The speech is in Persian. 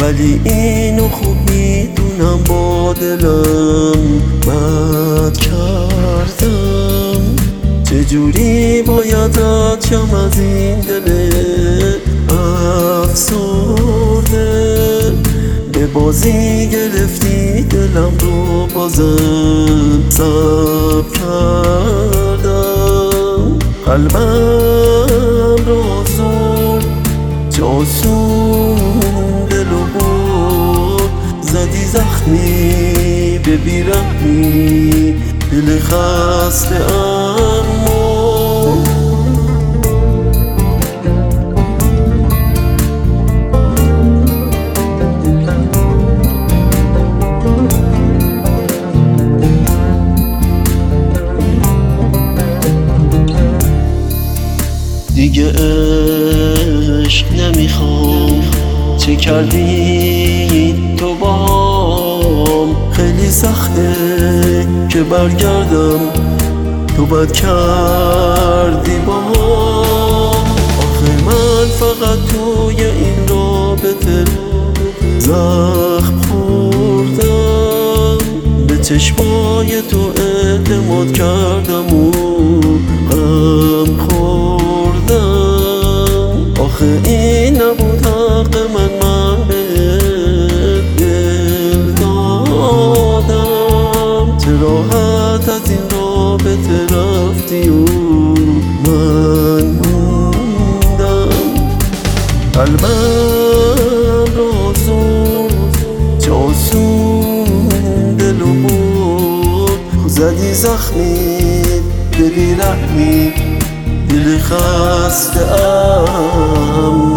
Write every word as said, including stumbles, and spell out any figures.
ولی اینو خوب میدونم با دلم بد کردم. چجوری باید ردشم از این دل افسرده؟ به بازی گرفتی دلم رو بازم صبر کردم. قلبم رو زور جاسون دلو بود، زدی زخمی به بیرحمی دل خسته اما دیگه عشق نمیخوام. چه کردی تو باهم؟ خیلی سخته که برگردم، تو بد کردی باهم. آخه من فقط توی این رابطه زخم خوردم، به چشمای تو اعتماد کردم و غم خوردم. آخه این نبود حق من، من به دل دادم. چه راحت از این رابطه رفتی و من موندم. قلبم را زود جاسون دلو بود، زدی زخمی به بیرحمی دل خسته ام.